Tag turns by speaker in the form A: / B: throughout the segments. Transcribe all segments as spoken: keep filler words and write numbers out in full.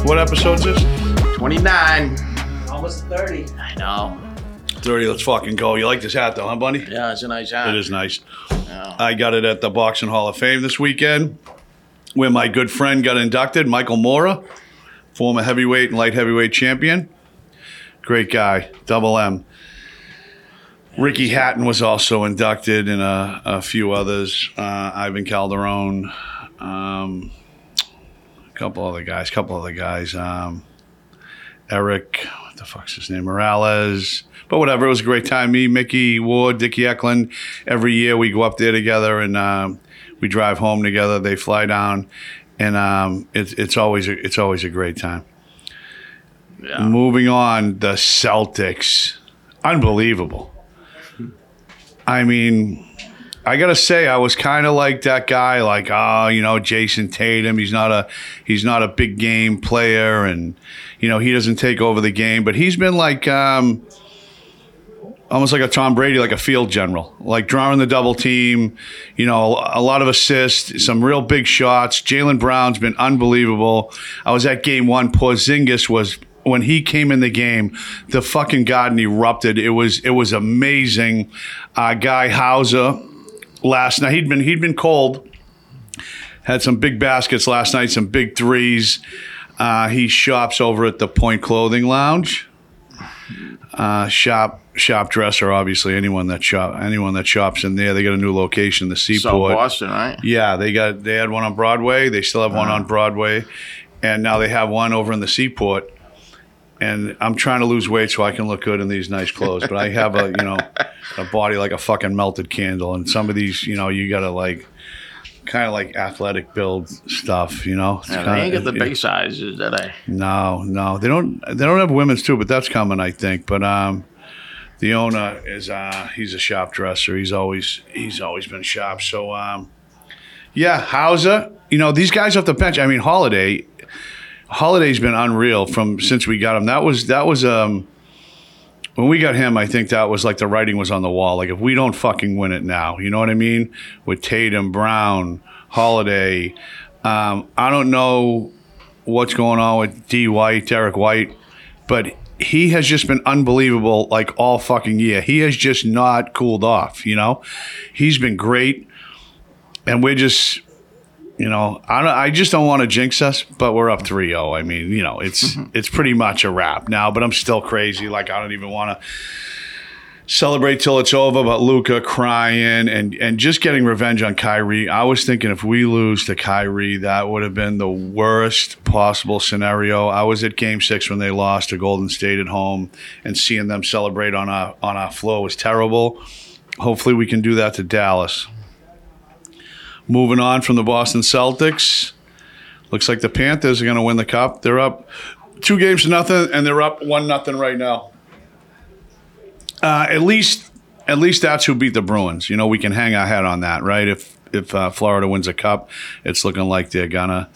A: What episode's this?
B: twenty-nine.
C: Almost thirty.
B: I know.
A: thirty, let's fucking go. You like this hat though, huh, Bunny?
B: Yeah, it's a nice hat.
A: It is nice.
B: Yeah.
A: I got it at the Boxing Hall of Fame this weekend, where my good friend got inducted, Michael Mora, former heavyweight and light heavyweight champion. Great guy, double M. Ricky Hatton was also inducted, and a, a few others. Uh, Ivan Calderon, um, a couple other guys, couple other guys. Um, Eric, what the fuck's his name? Morales. But whatever, it was a great time. Me, Mickey Ward, Dickie Eklund. Every year we go up there together, and um, we drive home together. They fly down, and um, it's it's always a, it's always a great time.
B: Yeah.
A: Moving on, the Celtics, unbelievable. I mean, I gotta say, I was kind of like that guy, like, oh, you know, Jason Tatum. He's not a he's not a big game player, and you know, he doesn't take over the game. But he's been like um, almost like a Tom Brady, like a field general, like drawing the double team. You know, a lot of assists, some real big shots. Jaylen Brown's been unbelievable. I was at game one. Porzingis was. When he came in the game, the fucking garden erupted. It was it was amazing. Uh, Guy Hauser last night, he'd been he'd been cold. Had some big baskets last night, some big threes. Uh, he shops over at the Point Clothing Lounge. Uh, shop shop dresser, obviously. Anyone that shop anyone that shops in there, they got a new location, the Seaport.
B: South Boston, right?
A: Yeah, they got they had one on Broadway. They still have one
B: Uh-huh.
A: on Broadway, and now they have one over in the Seaport. And I'm trying to lose weight so I can look good in these nice clothes. But I have a, you know, a body like a fucking melted candle. And some of these, you know, you got to like, kind of like athletic build stuff, you know. It's
B: Yeah,
A: kinda,
B: they ain't got the
A: it-
B: big sizes, do they?
A: No, no. They don't They don't have women's too, but that's coming, I think. But um, the owner is, uh, he's a shop dresser. He's always, he's always been shop. So, um, yeah, Hauser. You know, these guys off the bench, I mean, Holiday... Holiday's been unreal from since we got him. That was that was um when we got him. I think that was like the writing was on the wall. Like if we don't fucking win it now, you know what I mean? With Tatum, Brown, Holiday, um, I don't know what's going on with D. White, Derek White, but he has just been unbelievable. Like all fucking year, he has just not cooled off. You know, he's been great, and we're just. You know, I don't, I just don't want to jinx us, but we're up three oh. I mean, you know, it's it's pretty much a wrap now, but I'm still crazy. Like, I don't even want to celebrate till it's over, but Luka crying and, and just getting revenge on Kyrie. I was thinking if we lose to Kyrie, that would have been the worst possible scenario. I was at game six when they lost to Golden State at home, and seeing them celebrate on our, on our floor was terrible. Hopefully we can do that to Dallas. Moving on from the Boston Celtics, looks like the Panthers are going to win the cup. They're up two games to nothing, and they're up one nothing right now. Uh, at least, at least that's who beat the Bruins. You know, we can hang our hat on that, right? If if uh, Florida wins a cup, it's looking like they're gonna.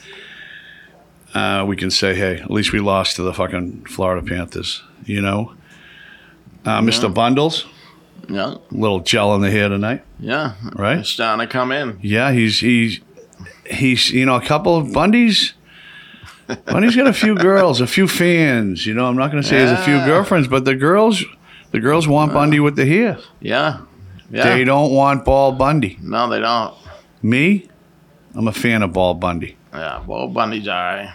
A: Uh, we can say, hey, at least we lost to the fucking Florida Panthers. You know, uh, Mister
B: Yeah.
A: Bundles,
B: Yeah,
A: little gel in the hair tonight.
B: yeah.
A: Right?
B: It's starting to come in.
A: Yeah, he's he's he's you know a couple of Bundy's. Bundy's got a few girls, a few fans. You know, I'm not going to say he has a few
B: Yeah.
A: girlfriends, but the girls, the girls want Bundy with the hair.
B: Yeah, yeah.
A: They don't want Ball Bundy.
B: No, they don't.
A: Me, I'm a fan of Ball Bundy.
B: Yeah, well, Bundy's all right.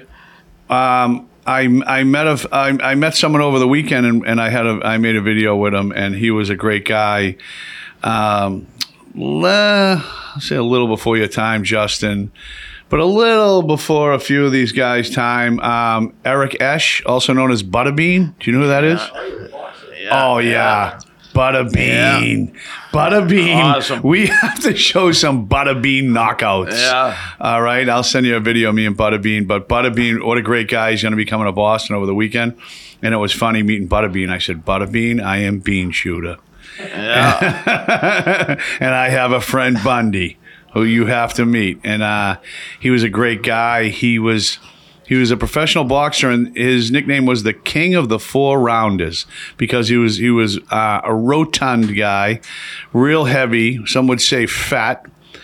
A: Um, I I met a I, I met someone over the weekend, and, and I had a I made a video with him, and he was a great guy. Um, le- I'll say a little before your time, Justin, but a little before a few of these guys' time. Um, Eric Esch, also known as Butterbean. Do you know who that is?
B: Yeah,
A: Oh yeah. Butterbean. Butterbean.
B: Awesome.
A: We have to show some Butterbean knockouts.
B: Yeah.
A: All right. I'll send you a video of me and Butterbean. But Butterbean, what a great guy. He's going to be coming to Boston over the weekend. And it was funny meeting Butterbean. I said, Butterbean, I am Bean Shooter.
B: Yeah.
A: And I have a friend, Bundy, who you have to meet. And uh, he was a great guy. He was... He was a professional boxer, and his nickname was the King of the Four Rounders because he was he was uh, a rotund guy, real heavy. Some would say fat,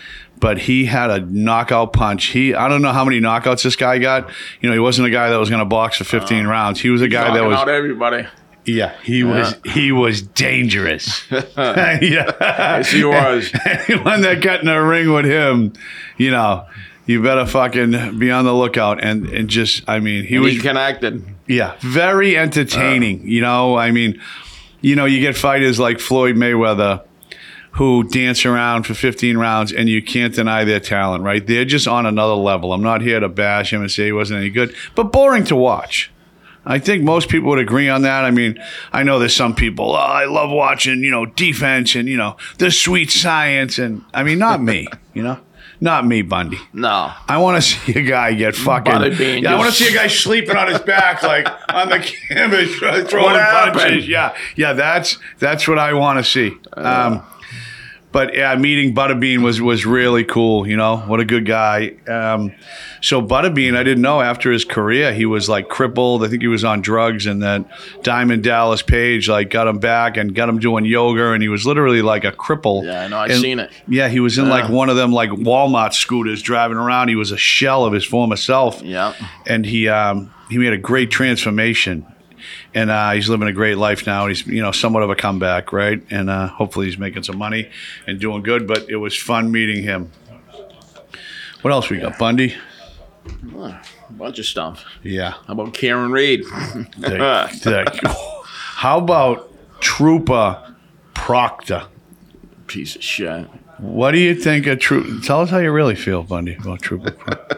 A: but he had a knockout punch. He, I don't know how many knockouts this guy got. You know, he wasn't a guy that was going to box for fifteen uh, rounds. He was a guy that
B: knocking
A: was
B: out everybody.
A: Yeah, he yeah. was he was dangerous. yeah,
B: yes, he was.
A: Anyone that got in a ring with him, you know, you better fucking be on the lookout. And, and just, I mean, he
B: and
A: was
B: he connected.
A: Yeah, very entertaining. Uh, you know, I mean, you know, you get fighters like Floyd Mayweather who dance around for fifteen rounds, and you can't deny their talent, right? They're just on another level. I'm not here to bash him and say he wasn't any good, but boring to watch. I think most people would agree on that. I mean, I know there's some people, oh, I love watching, you know, defense and, you know, the sweet science. And, I mean, not me, you know? Not me, Bundy.
B: No.
A: I want to see a guy get fucking... Yeah, I want to see a guy sleeping on his back, like, on the canvas, throwing punches. Yeah, yeah, that's that's what I want to see. Um, but, yeah, meeting Butterbean was, was really cool, you know? What a good guy. Um, so, Butterbean, I didn't know, after his career, he was, like, crippled. I think he was on drugs, and then Diamond Dallas Page, like, got him back and got him doing yoga, and he was literally, like, a cripple.
B: Yeah, I know. I've
A: and,
B: seen it.
A: Yeah, he was in, yeah. like, one of them, like, Walmart scooters driving around. He was a shell of his former self.
B: Yeah.
A: And he um, he made a great transformation. And uh, he's living a great life now. He's, you know, somewhat of a comeback, right? And uh, hopefully he's making some money and doing good. But it was fun meeting him. What else we got, Bundy?
B: Oh, a bunch of stuff.
A: Yeah.
B: How about Karen Reed?
A: the, the, how about Trooper Proctor?
B: Piece of shit.
A: What do you think of Trooper? Tell us how you really feel, Bundy, about Trooper Proctor.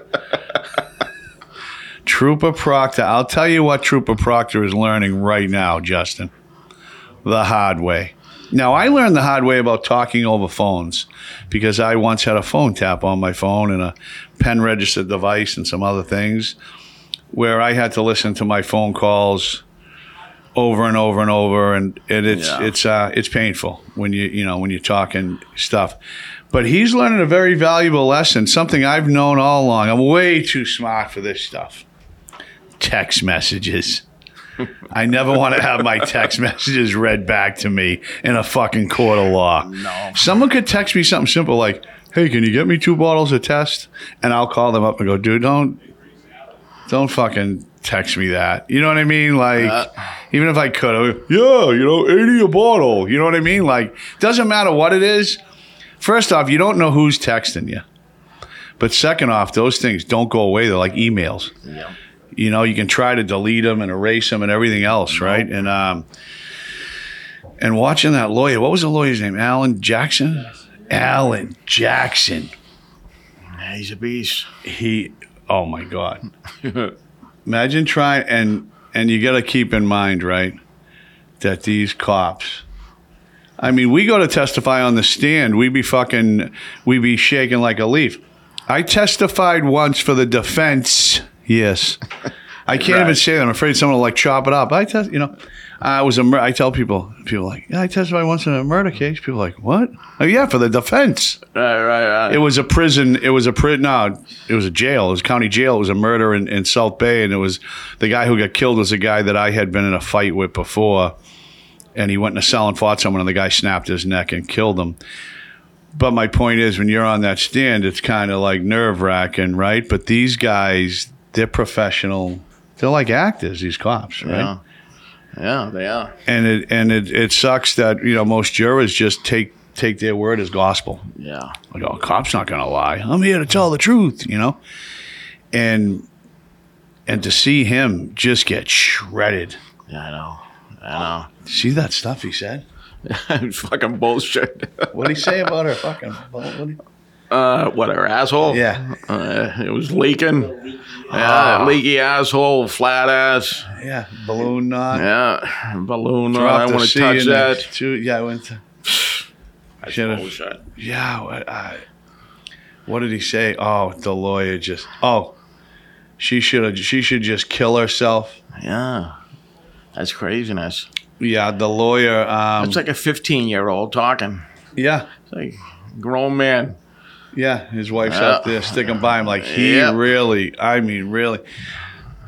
A: Trooper Proctor. I'll tell you what Trooper Proctor is learning right now, Justin. The hard way. Now, I learned the hard way about talking over phones because I once had a phone tap on my phone and a pen registered device and some other things where I had to listen to my phone calls over and over and over, and, and it's yeah. it's uh, it's painful when you you know when you're talking stuff. But he's learning a very valuable lesson, something I've known all along. I'm way too smart for this stuff. Text messages. I never want to have my text messages read back to me in a fucking court of law.
B: No.
A: Someone could text me something simple like, hey, can you get me two bottles of test? And I'll call them up and go, dude, don't, don't fucking text me that. You know what I mean? Like, uh, even if I could, I would, yeah, you know, eighty a bottle. You know what I mean? Like, doesn't matter what it is. First off, you don't know who's texting you. But second off, those things don't go away. They're like emails.
B: Yeah.
A: You know, you can try to delete them and erase them and everything else, right? And um, and watching that lawyer, what was the lawyer's name? Alan Jackson? Alan Jackson.
B: Yeah, he's a beast.
A: He, oh my God. Imagine trying, and and you got to keep in mind, right, that these cops, I mean, we go to testify on the stand, we be fucking, we be shaking like a leaf. I testified once for the defense. Yes. I can't right. even say that. I'm afraid someone will like chop it up. I test, you know, I was a mur- I tell people, people are like, yeah, I testified once in a murder case. People are like, what? Oh, yeah, for the defense.
B: Right, right, right.
A: It was a prison. It was a prison. No, it was a jail. It was county jail. It was a murder in, in South Bay. And it was the guy who got killed was a guy that I had been in a fight with before. And he went in a cell and fought someone, and the guy snapped his neck and killed him. But my point is, when you're on that stand, it's kind of like nerve-wracking, right? But these guys, they're professional. They're like actors, these cops, right?
B: Yeah, yeah, they are.
A: And it and it, it sucks that, you know, most jurors just take take their word as gospel.
B: Yeah.
A: Like, oh, a cop's not going to lie. I'm here to tell the truth, you know? And and to see him just get shredded.
B: Yeah, I know. I know.
A: See that stuff he said?
B: It's fucking bullshit.
A: What did he say about her fucking... What did he,
B: Uh, what, her asshole?
A: Yeah.
B: Uh, it was leaking. Yeah,
A: oh.
B: Leaky asshole, flat ass.
A: Yeah, balloon knot.
B: Yeah, balloon knot.
A: Dropped
B: I want
A: a
B: to
A: C
B: touch
A: in
B: that.
A: the two, yeah, I went to...
B: That's
A: Should've-
B: bullshit.
A: Yeah, what, I, what did he say? Oh, the lawyer just... Oh, she should have. She should just kill herself.
B: Yeah, that's craziness.
A: Yeah, the lawyer... Um,
B: It's like a fifteen-year-old talking.
A: yeah.
B: It's like a grown man.
A: Yeah, his wife's
B: Yeah.
A: out there sticking by him like he
B: Yeah.
A: really, I mean, really.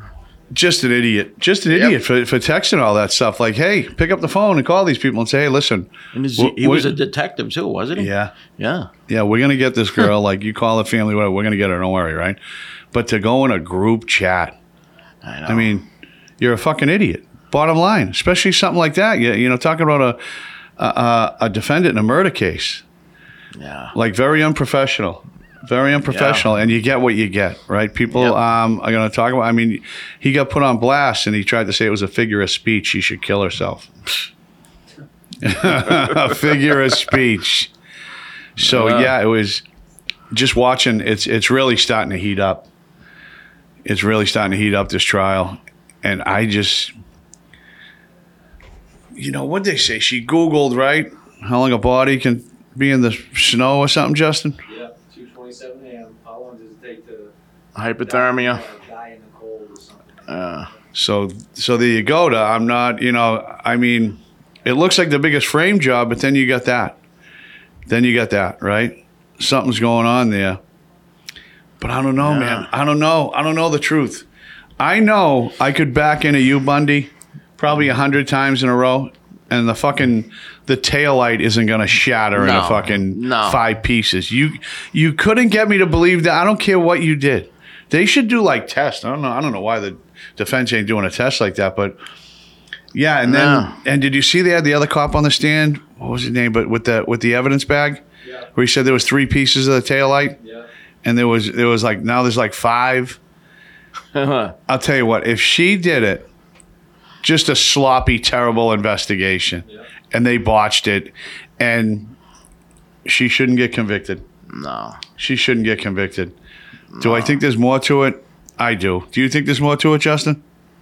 A: just an idiot. Just an
B: Yep.
A: idiot for, for texting all that stuff. Like, hey, pick up the phone and call these people and say, hey, listen.
B: And his,
A: wh-
B: he was
A: wh-
B: a detective too, wasn't he?
A: Yeah.
B: Yeah.
A: Yeah, we're going to get this girl. Like, you call the family, whatever. We're going to get her. Don't worry, right? But to go in a group chat,
B: I know.
A: I mean, you're a fucking idiot. Bottom line, especially something like that. You, you know, talking about a, a a defendant in a murder case.
B: yeah.
A: Like, very unprofessional. Very unprofessional,
B: Yeah.
A: and you get what you get, right? People
B: Yep.
A: um, are going to talk about. I mean, he got put on blast, and he tried to say it was a figure of speech. She should kill herself. A figure of speech. So
B: Yeah.
A: yeah, it was just watching. It's it's really starting to heat up. It's really starting to heat up, this trial, and I just, you know, what they say? She Googled, right, how long a body can be in the snow or something, Justin.
C: Yeah, two twenty-seven a.m. How long does it take to
B: Hypothermia.
C: Die, die in the cold or something?
B: Uh,
A: So so there you go. To I'm not, you know, I mean, it looks like the biggest frame job, but then you got that. Then you got that, right? Something's going on there. But I don't know,
B: Yeah.
A: man. I don't know. I don't know the truth. I know I could back into you, Bundy, probably a hundred times in a row, and the fucking the taillight isn't gonna shatter
B: No.
A: into fucking
B: No.
A: five pieces. You you couldn't get me to believe that. I don't care what you did. They should do like tests. I don't know. I don't know why the defense ain't doing a test like that, but yeah. And then
B: No.
A: and did you see they had the other cop on the stand? What was his name? But with the with the evidence bag,
C: Yeah,
A: where he said there was three pieces of the taillight,
C: yeah.
A: and there was there was like now there's like five. I'll tell you what, if she did it, just a sloppy, terrible investigation,
C: Yeah.
A: and they botched it, and she shouldn't get convicted.
B: no.
A: She shouldn't get convicted. Do I think there's more to it? I do. Do you think there's more to it, Justin?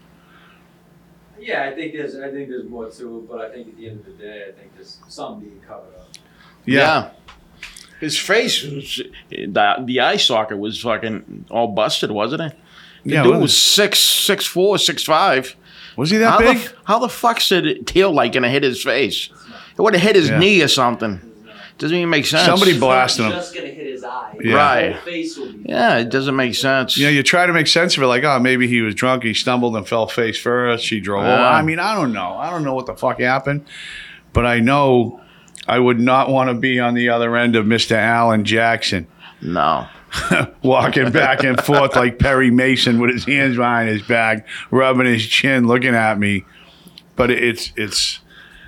C: Yeah, I think there's I think there's more to it, but I think at the end of the day, I think there's something being covered up.
B: Yeah. His face, was, the, the eye socket was fucking all busted, wasn't it? The
A: Yeah,
B: dude
A: wasn't
B: was six, six four, six five.
A: Was he that
B: How
A: big?
B: the, how the fuck's the tail light gonna hit his face? It would have hit his
A: Yeah.
B: knee or something. Doesn't even make sense.
A: Somebody
C: It's not
A: blasted him.
C: just gonna hit his eye.
A: Yeah.
B: Right.
C: His whole face will be.
B: Yeah, it doesn't make sense.
A: You know, you try to make sense of it, like, oh, maybe he was drunk, he stumbled and fell face first, she drove over.
B: Yeah.
A: I mean, I don't know. I don't know what the fuck happened, but I know I would not want to be on the other end of Mister Alan Jackson,
B: No.
A: walking back and forth like Perry Mason with his hands behind his back, rubbing his chin, looking at me. But it's it's.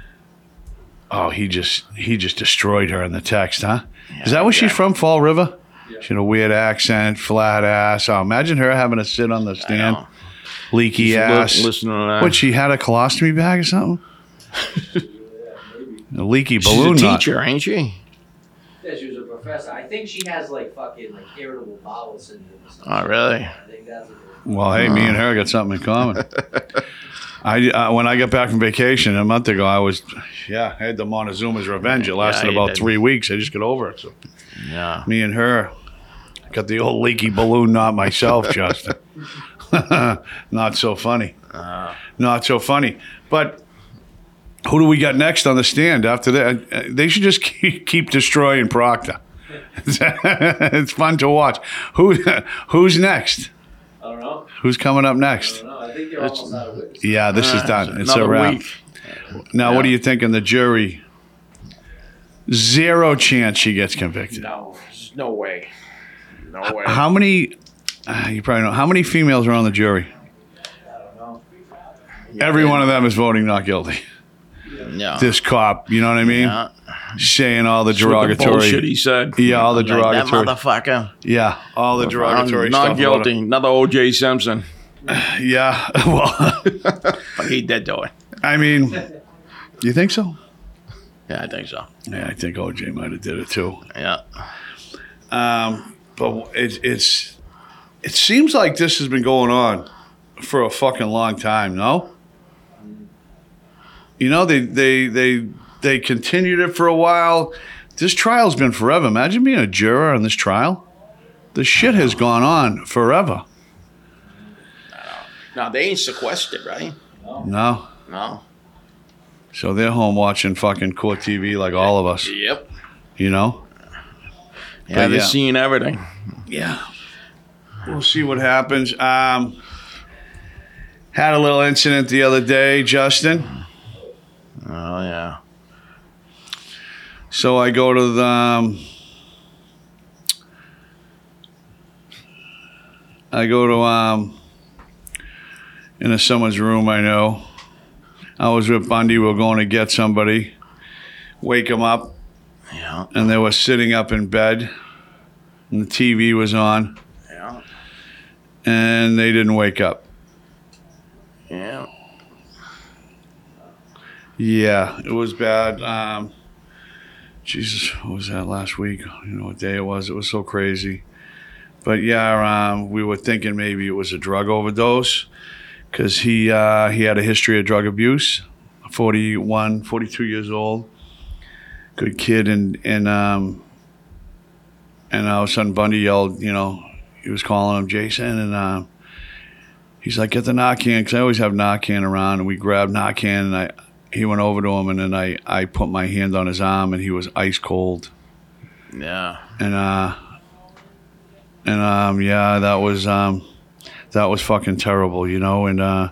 A: Oh, he just he just destroyed her in the text, huh? Is that where she's
B: yeah.
A: from, Fall River?
C: Yeah.
A: She had a weird accent, flat ass. Oh, imagine her having to sit on the
B: I
A: stand,
B: know.
A: leaky
B: Just
A: ass.
B: li- listen to that.
A: What, she had a colostomy bag or something?
C: Yeah, maybe.
A: A leaky
B: She's
A: balloon
B: a
A: knot.
B: teacher, ain't she?
C: Yeah, she was a professor. I think she has like fucking like irritable bowel syndrome or something.
B: Oh, really?
C: I think that's what it is.
A: Well, hey, me and her got something in common. I uh, when I got back from vacation a month ago, I was, yeah, I had the Montezuma's revenge. It lasted
B: Yeah, you
A: about
B: did.
A: three weeks. I just got over it. So
B: Yeah.
A: me and her got the old leaky balloon knot myself, Justin. Not so funny.
B: Uh,
A: Not so funny. But who do we got next on the stand after that? Uh, They should just keep, keep destroying Proctor. It's fun to watch. Who who's next?
C: I don't know.
A: Who's coming up
C: I
A: next?
C: don't know. I think they're
B: It's-
C: almost out of witnesses.
A: Yeah, this is
B: uh,
A: done. It's a
B: another
A: wrap.
B: week.
A: Now,
B: Yeah.
A: what do you think in the jury? Zero chance she gets convicted.
B: No, there's no way. No way.
A: How many? Uh, you probably know. How many females are on the jury?
C: I don't know.
A: Every one of them is voting not guilty.
B: Yeah.
A: This cop, you know what I mean?
B: Yeah.
A: Saying all the
B: With the bullshit
A: derogatory.
B: he said.
A: Yeah, all the
B: Like,
A: derogatory.
B: That motherfucker.
A: Yeah, all the derogatory
B: Not
A: stuff. about
B: guilty. Another O J Simpson.
A: it. Yeah. Well,
B: But he did do it.
A: I mean, you think so?
B: Yeah, I think so.
A: Yeah, I think O J might have did it too.
B: Yeah.
A: Um, but it's it's it seems like this has been going on for a fucking long time. No, you know they they they they continued it for a while. This trial's been forever. Imagine being a juror on this trial. The shit has gone on forever.
B: No, they ain't sequestered, right?
A: No,
B: No.
A: so they're home watching fucking court T V like all of us.
B: Yep.
A: You know.
B: Yeah, they're
A: yeah.
B: seeing everything.
A: Yeah. We'll see what happens. Um, Had a little incident the other day, Justin.
B: Oh yeah.
A: So I go to the um, I go to um into someone's room I know. I was with Bundy. We were going to get somebody, wake him up,
B: Yeah.
A: and they were sitting up in bed, and the T V was on,
B: Yeah.
A: and they didn't wake up.
B: Yeah.
A: Yeah, it was bad. Um, Jesus, what was that last week? You know what day it was? It was so crazy. But yeah, um, we were thinking maybe it was a drug overdose because he uh, he had a history of drug abuse. forty-one, forty-two years old, good kid, and and um, and all of a sudden Bundy yelled, you know, he was calling him Jason, and uh, he's like, get the Narcan, because I always have Narcan around, and we grabbed Narcan, and I. He went over to him, and then I, I put my hand on his arm, and he was ice cold.
B: Yeah.
A: And uh, and um, yeah, that was um, that was fucking terrible, you know. And uh,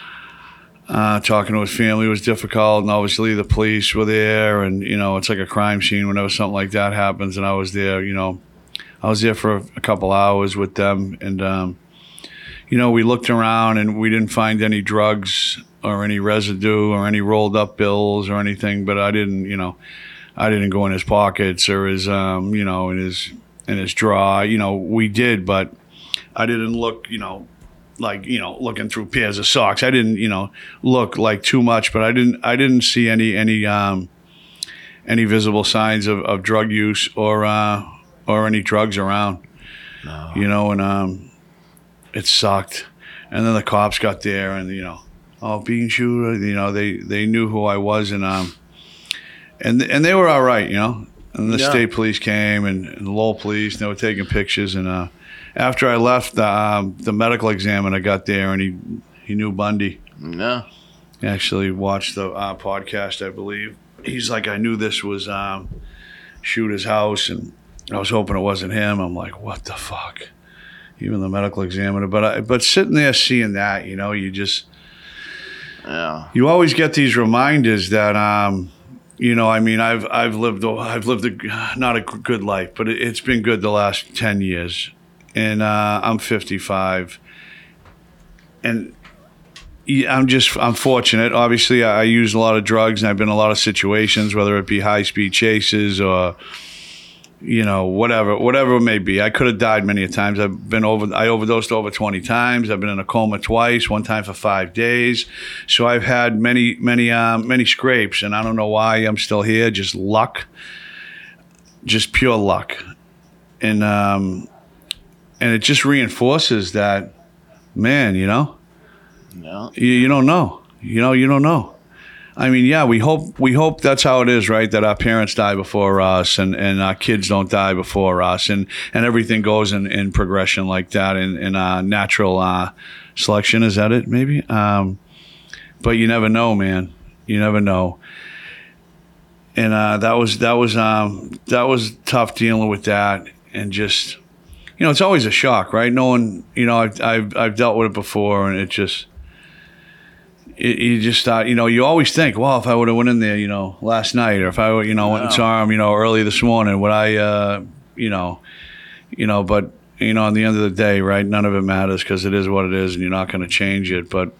A: uh, talking to his family was difficult, and obviously the police were there, and you know, it's like a crime scene whenever something like that happens. And I was there, you know, I was there for a couple hours with them, and um, you know, we looked around, and we didn't find any drugs or any residue or any rolled up bills or anything, but I didn't, you know, I didn't go in his pockets or his, um, you know, in his, in his drawer, you know, we did, but I didn't look, you know, like, you know, looking through pairs of socks. I didn't, you know, look like too much, but I didn't, I didn't see any, any, um, any visible signs of, of drug use or, uh, or any drugs around,
B: No.
A: you know, and, um, it sucked. And then the cops got there and, you know, oh, bean shooter, you know, they, they knew who I was, and um, and and they were all right, you know. And the
B: Yeah.
A: state police came, and, and the Lowell police, and they were taking pictures. And uh, after I left, the um, the medical examiner got there, and he he knew Bundy.
B: Yeah.
A: He actually watched the uh, podcast, I believe. He's like, I knew this was um, Shooter's house, and I was hoping it wasn't him. I'm like, what the fuck? Even the medical examiner, but I, but sitting there seeing that, you know, you just.
B: Yeah.
A: You always get these reminders that, um, you know, I mean, I've I've lived I've lived a, not a good life, but it, it's been good the last ten years, and uh, I'm fifty-five, and yeah, I'm just I'm fortunate. Obviously, I, I use a lot of drugs, and I've been in a lot of situations, whether it be high speed chases or. You know, whatever, whatever it may be. I could have died many a times. I've been over. I overdosed over twenty times. I've been in a coma twice. One time for five days. So I've had many, many, um, many scrapes, and I don't know why I'm still here. Just luck, just pure luck, and um, and it just reinforces that, man. You know,
B: Yeah.
A: you, you don't know. You know, you don't know. I mean, yeah, we hope we hope that's how it is, right? That our parents die before us, and, and our kids don't die before us, and, and everything goes in, in progression like that, in, in uh, natural uh, selection. Is that it? Maybe. Um, but you never know, man. You never know. And uh, that was that was um, that was tough dealing with that, and just you know, it's always a shock, right? No one, you know, I've I've, I've dealt with it before, and it just. It, you just thought, you know, you always think, well, if I would have went in there, you know, last night, or if I, you know, went and saw him, you know, early this morning, would I, uh, you know, you know, but, you know, at the end of the day, right, none of it matters because it is what it is and you're not going to change it. But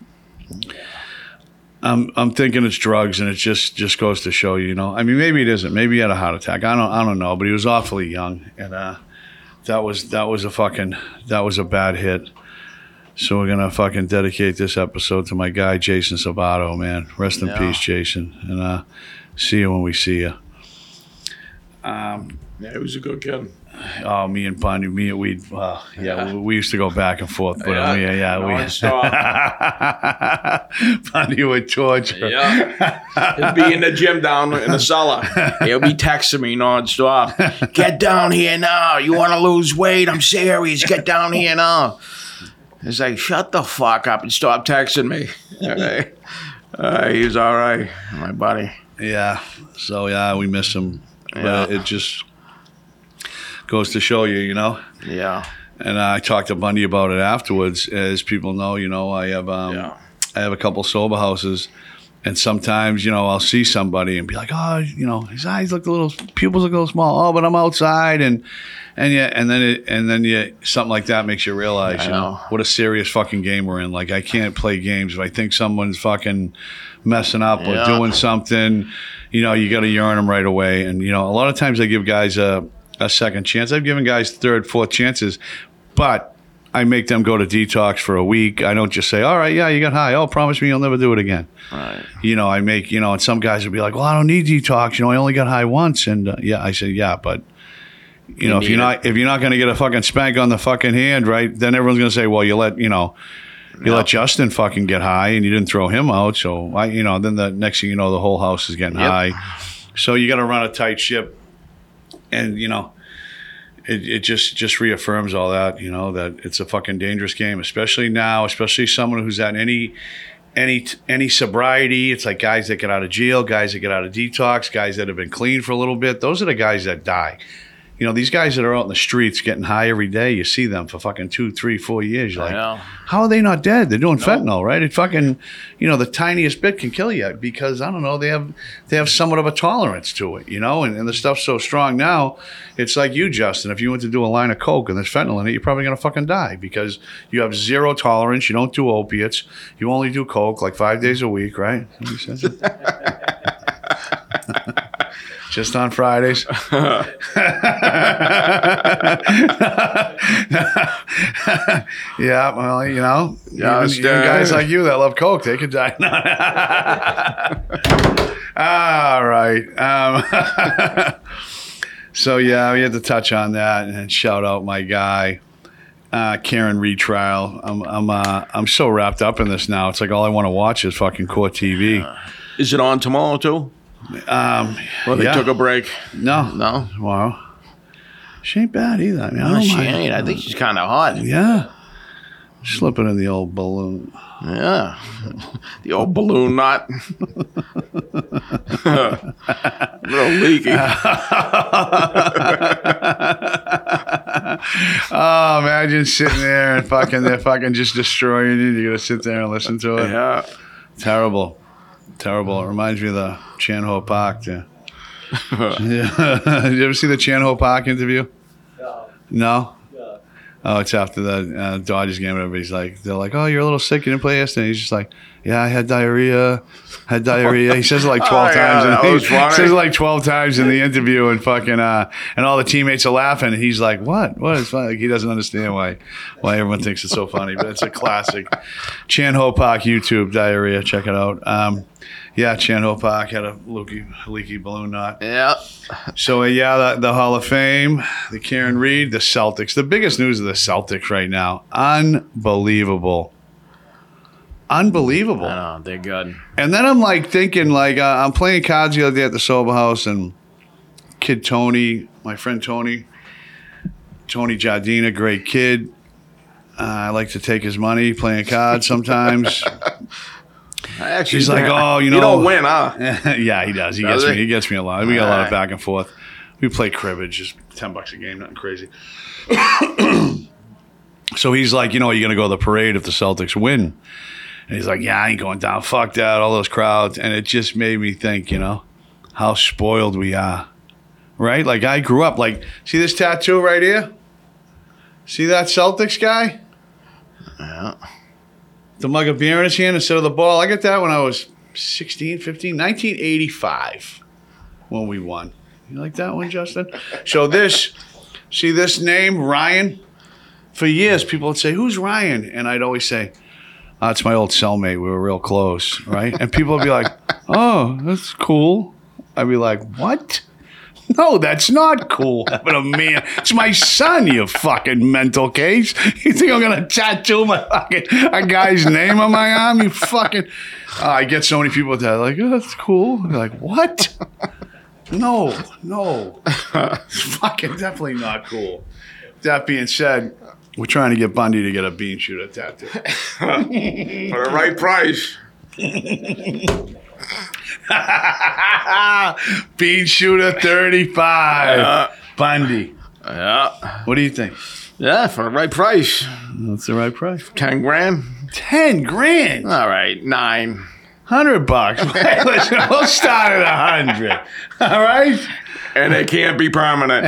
A: I'm I'm thinking it's drugs, and it just, just goes to show you, you know, I mean, maybe it isn't. Maybe he had a heart attack. I don't I don't know, but he was awfully young, and uh, that was that was a fucking that was a bad hit. So we're gonna fucking dedicate this episode to my guy Jason Sabato, man. Rest in
B: Yeah.
A: peace, Jason, and uh, see you when we see you. Um,
B: Yeah, he was a good kid.
A: oh, me and Bundy, me and we, uh, yeah,
B: Yeah.
A: We, we used to go back and forth, but yeah, yeah, yeah we.
B: Non-stop.
A: Bundy would torture.
B: Yeah. He'd be in the gym down in the cellar. He'll be texting me nonstop. Get down here now. You want to lose weight? I'm serious. Get down here now. He's like, shut the fuck up and stop texting me. Okay. Uh, he's all right, my buddy.
A: Yeah. So yeah, we miss him, but
B: Yeah.
A: it just goes to show you, you know.
B: Yeah.
A: and I talked to Bundy about it afterwards. As people know, you know, I have um,
B: Yeah.
A: I have a couple sober houses, and sometimes, you know, I'll see somebody and be like, oh, you know, his eyes look a little, pupils look a little small. Oh, but I'm outside, and and yeah, and then it, and then you something like that makes you realize,
B: I
A: you know,
B: know.
A: what a serious fucking game we're in. Like, I can't play games if I think someone's fucking messing up or
B: Yeah.
A: doing something. You know, you got to yarn them right away. And you know, a lot of times I give guys a a second chance. I've given guys third, fourth chances, but I make them go to detox for a week. I don't just say, all right, yeah, you got high. Oh, promise me you'll never do it again.
B: Right.
A: You know, I make, you know, and some guys will be like, well, I don't need detox. You know, I only got high once. And uh, yeah, I say, yeah, but you,
B: You
A: know, if
B: need
A: you're not, if you're not going to get a fucking spank on the fucking hand, right, then everyone's going to say, well, you let, you know, you
B: Yeah.
A: let Justin fucking get high and you didn't throw him out. So I, you know, then the next thing you know, the whole house is getting
B: Yep.
A: high. So you got to run a tight ship. And, you know, It, it just just reaffirms all that, you know, that it's a fucking dangerous game, especially now, especially someone who's at any any any sobriety. It's like guys that get out of jail, guys that get out of detox, guys that have been clean for a little bit. Those are the guys that die. You know, these guys that are out in the streets getting high every day, you see them for fucking two, three, four years. You're
B: I
A: like,
B: know.
A: how are they not dead? They're doing fentanyl, right? It fucking, you know, the tiniest bit can kill you because, I don't know, they have they have somewhat of a tolerance to it, you know? And, and the stuff's so strong now, it's like you, Justin. If you went to do a line of coke and there's fentanyl in it, you're probably going to fucking die because you have zero tolerance. You don't do opiates. You only do coke like five days a week, right? Just on Fridays. Yeah, well, you know,
B: Yeah,
A: even,
B: it's,
A: even
B: uh,
A: guys like you that love coke, they could die. All right. Um, so yeah, we had to touch on that and shout out my guy, uh, Karen retrial. I'm I'm uh, I'm so wrapped up in this now. It's like all I want to watch is fucking Court T V.
B: Is it on tomorrow too?
A: Um,
B: Or they
A: yeah.
B: took a break?
A: no,
B: No.
A: Tomorrow. She ain't bad either. I mean, I
B: No,
A: don't
B: she
A: mind.
B: ain't. I think she's kind of hot.
A: Yeah. Slipping in the old balloon.
B: Yeah. The old balloon knot. A little leaky.
A: Oh, imagine sitting there and fucking they're fucking just destroying you. You're gonna sit there and listen to it.
B: Yeah.
A: Terrible. Terrible. It reminds me of the Chan Ho Park there. Yeah. Did you ever see the Chan Ho Park interview?
C: No,
A: No?
C: no.
A: Oh, it's after the uh, Dodgers game. Everybody's like, they're like, oh, you're a little sick. You didn't play yesterday. He's just like, yeah, I had diarrhea. Had diarrhea. He says it like twelve
B: Oh, yeah,
A: times.
B: that
A: in,
B: was
A: he
B: funny.
A: says it like twelve times in the interview, and fucking, uh, and all the teammates are laughing. And he's like, what? What is funny? Like, he doesn't understand why, why everyone thinks it's so funny. But it's a classic. Chan Ho Park YouTube diarrhea. Check it out. Um, yeah, Chan Ho Park had a leaky, leaky balloon knot.
B: Yeah.
A: So uh, yeah, the, the Hall of Fame, the Karen Reed, the Celtics. The biggest news of the Celtics right now. Unbelievable. Unbelievable.
B: I know. They're good.
A: And then I'm like thinking, like, uh, I'm playing cards the other day at the sober house, and kid Tony, my friend Tony, Tony Jardina, great kid. Uh, I like to take his money playing cards sometimes.
B: I actually
A: He's like, oh, you know.
B: You don't win, huh?
A: Yeah, he does. He
B: Does
A: gets me.
B: he?
A: He gets me a lot. We got a lot of
B: Alright.
A: back and forth. We play cribbage, just ten bucks a game, nothing crazy. So he's like, you know, you're gonna go to the parade if the Celtics win. And he's like, yeah, I ain't going down. Fuck that. All those crowds. And it just made me think, you know, how spoiled we are. Right? Like I grew up. Like, see this tattoo right here? See that Celtics guy?
B: Yeah.
A: The mug of beer in his hand instead of the ball. I got that when I was sixteen, fifteen, nineteen eighty-five when we won. You like that one, Justin? So this, see this name, Ryan? For years, people would say, who's Ryan? And I'd always say, oh, it's my old cellmate. We were real close, right? And people would be like, oh, that's cool. I'd be like, what? No, that's not cool. But a man, it's my son, you fucking mental case. You think I'm gonna tattoo my fucking a guy's name on my arm? You fucking. Uh, I get so many people that are like, oh, that's cool. They're like, what? No, no, it's fucking definitely not cool. That being said, we're trying to get Bundy to get a bean shooter tattoo.
B: For the right price.
A: Bean shooter thirty-five.
B: Uh,
A: Bundy.
B: Yeah.
A: What do you think?
B: Yeah, for the right price.
A: That's the right price.
B: Ten grand?
A: Ten grand.
B: All right, nine.
A: Hundred bucks. Listen, we'll start at a hundred. All right.
B: And it can't be permanent.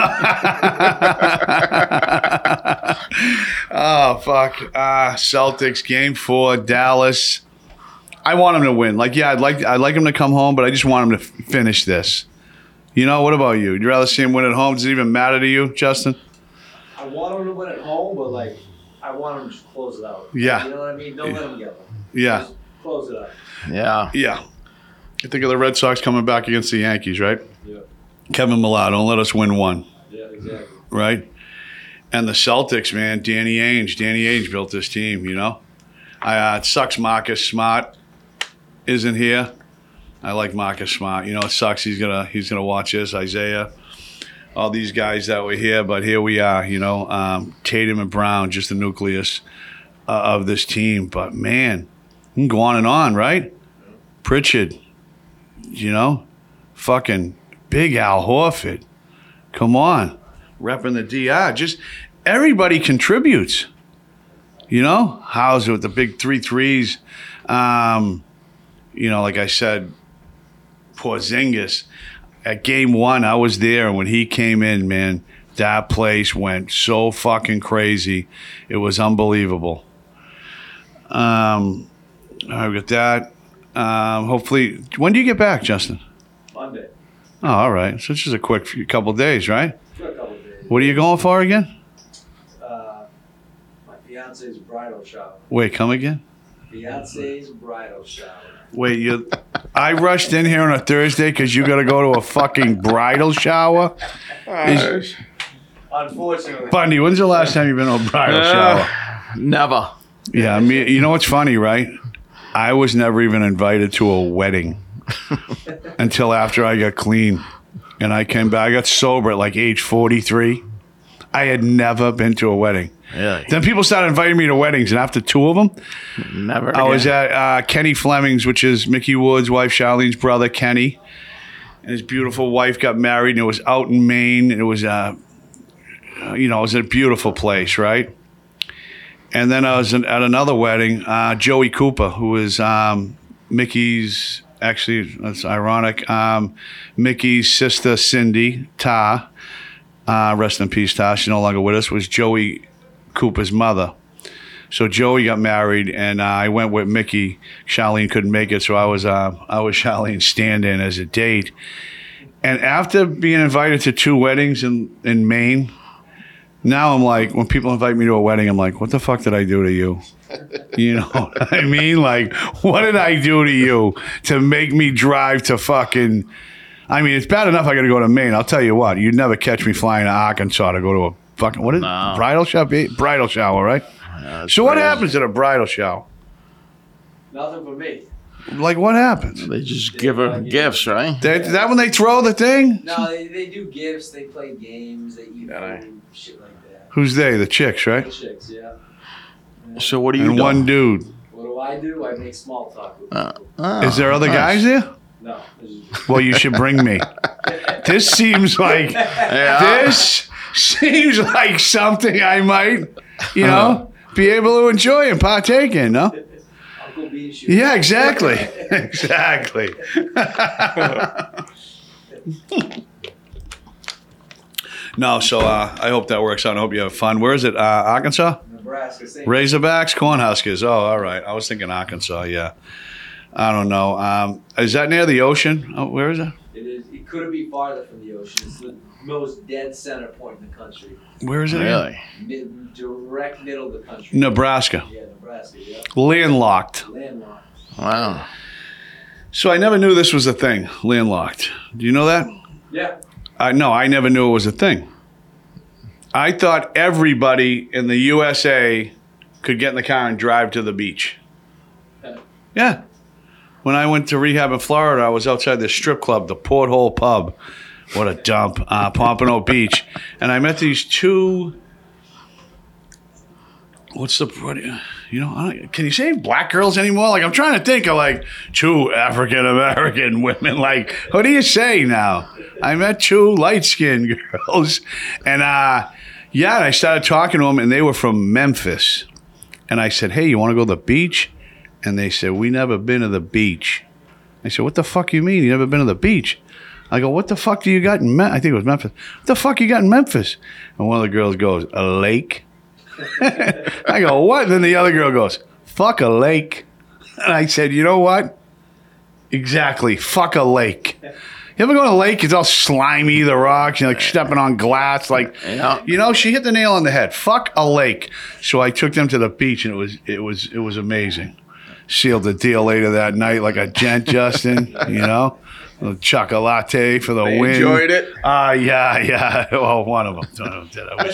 A: Oh fuck. Uh, Celtics game four, Dallas. I want them to win. Like, yeah, I'd like I'd like them to come home, but I just want them to f- finish this. You know, what about you? Would you rather see them win at home? Does it even matter to you, Justin?
C: I want them to win at home, but like, I want them to just close it out.
A: Yeah.
C: You know what I mean? Don't let them get one.
A: Yeah.
C: Just close it out.
B: Yeah.
A: Yeah. You think of the Red Sox coming back against the Yankees, right?
C: Yeah.
A: Kevin Millar, don't let us win one,
C: Yeah, exactly.
A: right? And the Celtics, man, Danny Ainge. Danny Ainge built this team, you know? I, uh, it sucks Marcus Smart isn't here. I like Marcus Smart. You know, it sucks he's gonna he's gonna watch this. Isaiah, all these guys that were here, but here we are. You know, um, Tatum and Brown, just the nucleus uh, of this team. But man, you can go on and on, right? Pritchard, you know, fucking Big Al Horford. Come on, repping the D R. Just everybody contributes. You know, Hauser with the big three threes. Um, you know, like I said, Porzingis. At game one, I was there, and when he came in, man, that place went so fucking crazy. It was unbelievable. Um, I got that. Um, hopefully, when do you get back, Justin?
C: Monday.
A: Oh, all right. So it's just a quick few, couple days, right?
C: For a couple of days.
A: What are you going for again?
C: Uh, my fiance's bridal shower.
A: Wait, come again?
C: Fiance's bridal shower.
A: Wait, you? I rushed in here on a Thursday because you got to go to a fucking bridal shower. Is,
C: Unfortunately.
A: Bundy, when's the last time you've been to a bridal shower?
B: Uh, never.
A: Yeah, I mean, you know what's funny, right? I was never even invited to a wedding until after I got clean, and I came back. I got sober at like age forty-three. I had never been to a wedding.
B: Really?
A: Then people started inviting me to weddings, and after two of them,
B: Never.
A: I was
B: again.
A: at uh, Kenny Fleming's, which is Mickey Wood's wife, Charlene's brother, Kenny. And his beautiful wife got married, and it was out in Maine. And it was, uh, uh, you know, it was a beautiful place, right? And then I was in, at another wedding, uh, Joey Cooper, who is um, Mickey's, actually, that's ironic, um, Mickey's sister, Cindy, Ta, uh, rest in peace, Ta, she's no longer with us, was Joey Cooper's mother. So Joey got married, and uh, I went with Mickey. Charlene couldn't make it, so I was uh, I was Charlene's stand-in as a date. And after being invited to two weddings in, in Maine, now I'm like, when people invite me to a wedding, I'm like, what the fuck did I do to you? You know what I mean? Like, what did I do to you to make me drive to fucking... I mean, it's bad enough I got to go to Maine. I'll tell you what, you'd never catch me flying to Arkansas to go to a fucking... What is
B: No.
A: bridal shower? Bridal shower, right?
B: Yeah,
A: So what
B: crazy.
A: happens at a bridal shower?
C: Nothing for me.
A: Like, what happens?
B: They just give her gifts, right?
A: They, is that when they throw the thing?
C: No, they, they do gifts, they play games, they eat
B: Yeah,
C: food, shit like that.
A: Who's they? The chicks,
C: The
A: right?
C: chicks, yeah.
B: So what do you
A: And
B: do?
A: one dude.
C: What do I do? I make small talk with
B: Uh,
C: people.
B: oh,
A: Is there other
B: nice.
A: guys there?
C: No. this is-
A: Well, you should bring me. This seems like
B: Yeah.
A: this seems like something I might, you know, be able to enjoy and partake in. No?
C: Uncle B shoot.
A: Yeah, exactly, exactly. No, so uh, I hope that works out. I hope you have fun. Where is it? Uh, Arkansas?
C: Nebraska, same.
A: Razorbacks, Cornhuskers. Oh, all right. I was thinking Arkansas. Yeah. I don't know. Um, is that near the ocean? Oh, where is it?
C: It is. It couldn't be farther from the ocean. It's the most dead center point in the country.
A: Where is it? again?
B: Really?
C: Mid, direct middle of the country.
A: Nebraska.
C: Yeah, Nebraska. Yeah.
A: Landlocked.
C: Landlocked.
B: Wow.
A: So I never knew this was a thing. Landlocked. Do you know that?
C: Yeah.
A: I no, I never knew it was a thing. I thought everybody in the U S A could get in the car and drive to the beach. Yeah. When I went to rehab in Florida, I was outside the strip club, the Porthole Pub. What a dump. Uh, Pompano Beach. And I met these two what's the, what, you know, I don't, can you say black girls anymore? Like, I'm trying to think of like two African American women. Like, what do you say now? I met two light skinned girls, and uh, yeah, and I started talking to them, and they were from Memphis, and I said, hey, you want to go to the beach? And they said, we never been to the beach. I said, what the fuck you mean you never been to the beach? I go, what the fuck do you got in Memphis? I think it was Memphis. What the fuck you got in Memphis? And one of the girls goes, a lake. I go, what? And then the other girl goes, fuck a lake. And I said, you know what? Exactly, fuck a lake. You ever go to a lake? It's all slimy, the rocks, you're like stepping on glass. Like,
B: Yeah.
A: you know, she hit the nail on the head. Fuck a lake. So I took them to the beach, and it was it was it was amazing. Sealed the deal later that night like a gent, Justin. You know. A chocolate for the
B: They
A: win.
B: enjoyed it?
A: Ah, uh, yeah, yeah. Well, one of them. One of them did. I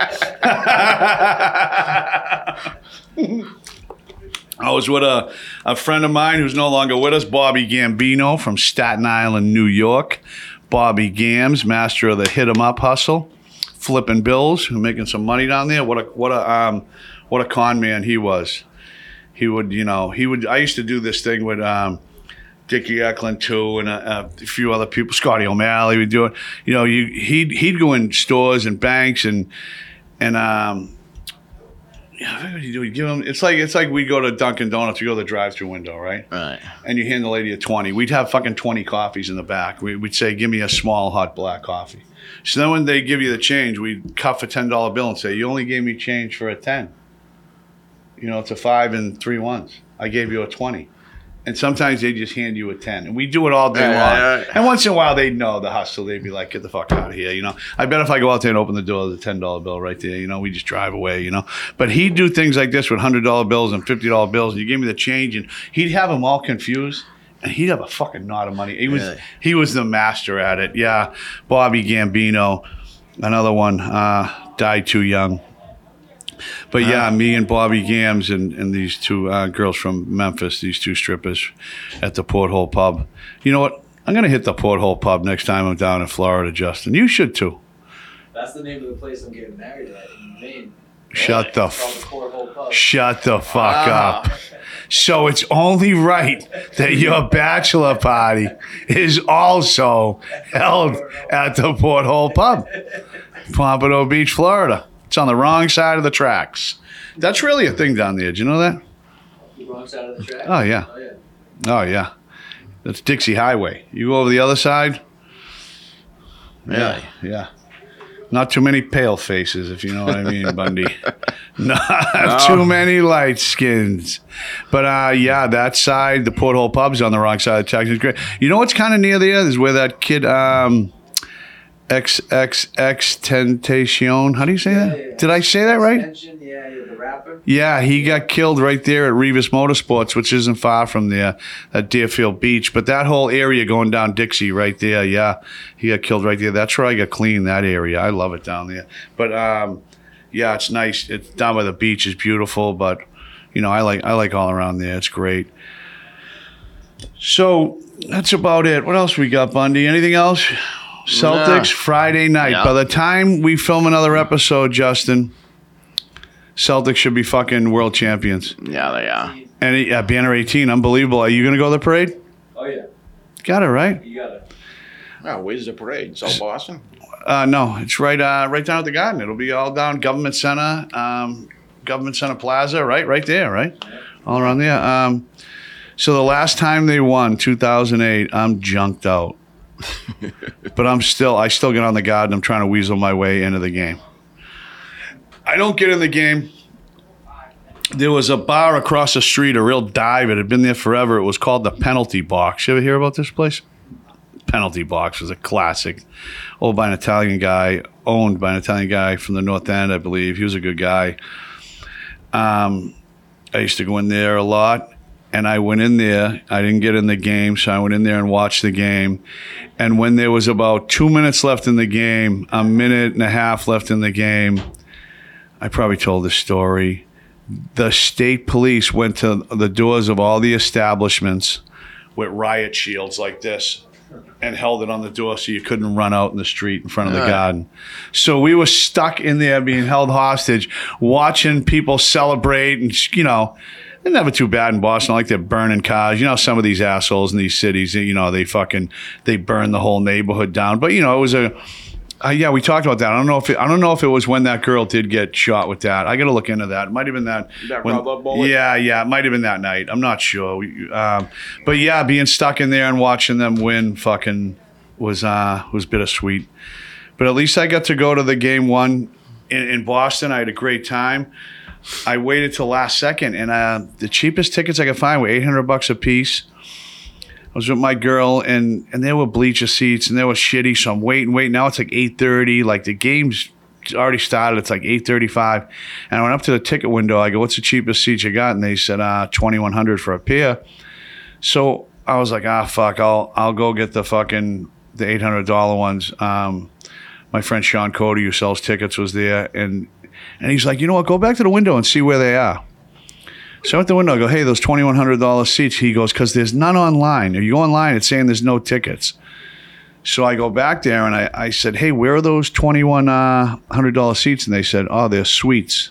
A: wish you did. I was with a, a friend of mine who's no longer with us, Bobby Gambino from Staten Island, New York. Bobby Gams, master of the hit 'em up hustle, flipping bills, making some money down there. What a what a um what a con man he was. He would, you know, he would. I used to do this thing with um. Dickie Eklund too, and a, a few other people. Scotty O'Malley would do it. You know, you, he'd he'd go in stores and banks and and um, yeah, what would you do? He'd give them. It's like it's like we'd go to Dunkin' Donuts. We go to the drive-through window, right?
B: Right.
A: And you hand the lady a twenty. We'd have fucking twenty coffees in the back. We, we'd say, "Give me a small hot black coffee." So then when they give you the change, we'd cuff a ten dollar bill and say, "You only gave me change for a ten. You know, it's a five and three ones. I gave you a twenty." And sometimes they just hand you a ten. And we do it all day
B: Yeah,
A: long.
B: yeah, yeah.
A: And once in a while, they'd know the hustle. They'd be like, get the fuck out of here, you know. I bet if I go out there and open the door, there's a ten dollar bill right there, you know, we just drive away, you know. But he'd do things like this with one hundred dollar bills and fifty dollar bills. And you gave me the change, and he'd have them all confused. And he'd have a fucking knot of money. He was
B: Really?
A: he was the master at it. Yeah. Bobby Gambino, another one, uh, died too young. But yeah, me and Bobby Gams and, and these two uh, girls from Memphis, these two strippers at the Porthole Pub. You know what? I'm going to hit the Porthole Pub next time I'm down in Florida, Justin. You should too.
C: That's the name of the place I'm getting married at in Maine.
A: Shut the
C: It's called the
A: f-
C: Porthole Pub.
A: shut the fuck
B: Ah.
A: up. So it's only right that your bachelor party is also held at the Porthole Pub, Pompano Beach, Florida. It's on the wrong side of the tracks. That's really a thing down there. Do you know that?
C: The wrong side of the track?
A: Oh, yeah.
C: Oh, yeah.
A: Oh, yeah. That's Dixie Highway. You go over the other side? Yeah, yeah. Not too many pale faces, if you know what I mean, Bundy. Not too many light skins. But, uh, yeah, that side, the Porthole Pub's on the wrong side of the tracks. It's great. You know what's kind of near there is where that kid... Um, X X X Tentacion. How do you say
C: Yeah,
A: that?
C: yeah, yeah.
A: Did I say that right?
C: Extension, yeah, yeah, the rapper.
A: Yeah, he got killed right there at Revis Motorsports, which isn't far from there, at Deerfield Beach. But that whole area going down Dixie right there, yeah, he got killed right there. That's where I got clean, that area. I love it down there. But um, yeah, it's nice. It's down by the beach. It's beautiful. But you know, I like I like all around there. It's great. So that's about it. What else we got, Bundy? Anything else? Celtics,
B: No.
A: Friday night.
B: Yeah.
A: By the time we film another episode, Justin, Celtics should be fucking world champions.
B: Yeah, they are.
A: And yeah, banner eighteen, unbelievable. Are you going to go to the parade?
C: Oh, yeah.
A: Got it, right?
C: You got it.
B: Oh, where's the parade? South Boston?
A: Uh, no, it's right uh, right down at the Garden. It'll be all down Government Center, um, Government Center Plaza, right? Right there, right? All around there. Um, so the last time they won, two thousand eight, I'm junked out. But I'm still, I still get on the Garden. I'm trying to weasel my way into the game. I don't get in the game. There was a bar across the street, a real dive. It had been there forever. It was called the Penalty Box. You ever hear about this place? Penalty Box was a classic. Owned by an Italian guy, owned by an Italian guy from the North End, I believe. He was a good guy. Um, I used to go in there a lot. And I went in there. I didn't get in the game, so I went in there and watched the game. And when there was about two minutes left in the game, a minute and a half left in the game, I probably told this story. The state police went to the doors of all the establishments with riot shields like this and held it on the door so you couldn't run out in the street in front of the
B: Right.
A: garden. So we were stuck in there being held hostage, watching people celebrate, and you know, they're never too bad in Boston. Like they're burning cars. You know, some of these assholes in these cities, you know, they fucking they burn the whole neighborhood down. But you know, it was a Uh, yeah, we talked about that. I don't know if it, I don't know if it was when that girl did get shot with that. I got to look into that. It might have been that.
B: That
A: when-
B: rubber bullet?
A: Yeah, yeah, it might have been that night. I'm not sure. We, um, but yeah, being stuck in there and watching them win, fucking was uh, was bittersweet. But at least I got to go to the game one in, in Boston. I had a great time. I waited till last second, and uh, the cheapest tickets I could find were eight hundred bucks a piece. I was with my girl, and, and there were bleacher seats, and they were shitty, so I'm waiting, waiting. Now it's like eight thirty. Like, the game's already started. It's like eight thirty-five. And I went up to the ticket window. I go, what's the cheapest seat you got? And they said, uh, twenty-one hundred for a pair. So I was like, ah, fuck, I'll I'll go get the fucking, the eight hundred dollars ones. Um, my friend Sean Cody, who sells tickets, was there, and and he's like, you know what, go back to the window and see where they are. So at the window, I go, hey, those twenty-one hundred dollars seats. He goes, because there's none online. If you go online, it's saying there's no tickets. So I go back there, and I, I said, hey, where are those twenty-one hundred dollars seats? And they said, oh, they're suites.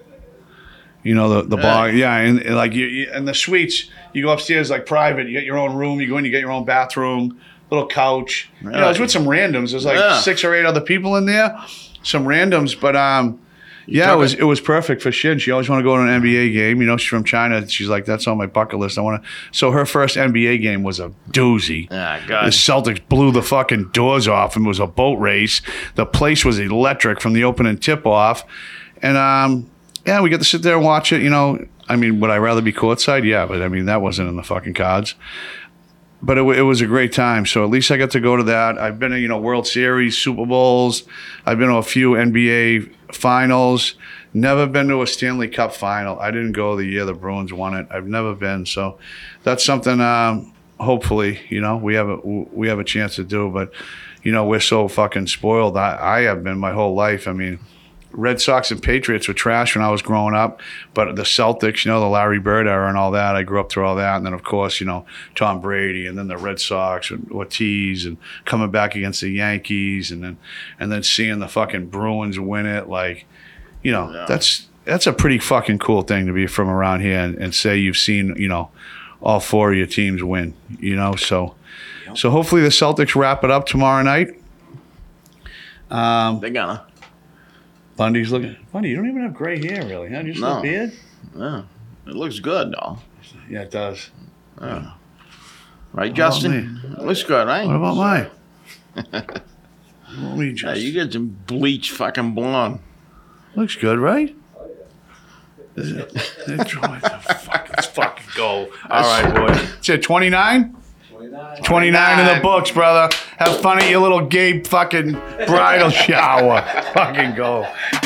A: You know, the, the bar. Yeah, and, and like you, you, and the suites, you go upstairs like private. You get your own room. You go in, you get your own bathroom, little couch. You know, I was with some randoms. There's like
B: Yeah.
A: six or eight other people in there, some randoms. But um, yeah, it
B: took
A: was
B: it.
A: it was perfect for Shin. She always wanted to go to an N B A game. You know, she's from China. She's like, that's on my bucket list. I want to. So her first N B A game was a doozy.
B: Ah,
A: The
B: God.
A: Celtics blew the fucking doors off, and it was a boat race. The place was electric from the opening tip off, and um, yeah, we get to sit there and watch it. You know, I mean, would I rather be courtside? Yeah, but I mean, that wasn't in the fucking cards. But it, wa- it was a great time. So at least I got to go to that. I've been to, you know, World Series, Super Bowls. I've been to a few N B A finals. Never been to a Stanley Cup final. I didn't go the year the Bruins won it. I've never been. So that's something. Um, hopefully, you know, we have a we have a chance to do. But you know, we're so fucking spoiled. I, I have been my whole life. I mean, Red Sox and Patriots were trash when I was growing up, but the Celtics, you know, the Larry Bird era and all that, I grew up through all that. And then, of course, you know, Tom Brady, and then the Red Sox and Ortiz, and coming back against the Yankees, and then and then seeing the fucking Bruins win it. Like, you know,
B: Yeah.
A: that's that's a pretty fucking cool thing to be from around here and, and say you've seen, you know, all four of your teams win, you know. So, so hopefully the Celtics wrap it up tomorrow night. Um,
B: They're gonna.
A: Bundy's looking. Bundy, you don't even have gray hair, really, huh? Just
B: No.
A: a beard.
B: Yeah. It looks good, though.
A: Yeah, it does.
B: Right, Justin? It looks good, right?
A: What about mine? Let me
B: Yeah,
A: just.
B: you get some bleach fucking blonde.
A: Looks good, right? Is it? It's- what the fuck? Let's fucking go. All right, boy. It's at twenty-nine?
C: twenty-nine.
A: twenty-nine in the books, brother. Have fun at your little gay fucking bridal shower. Fucking go.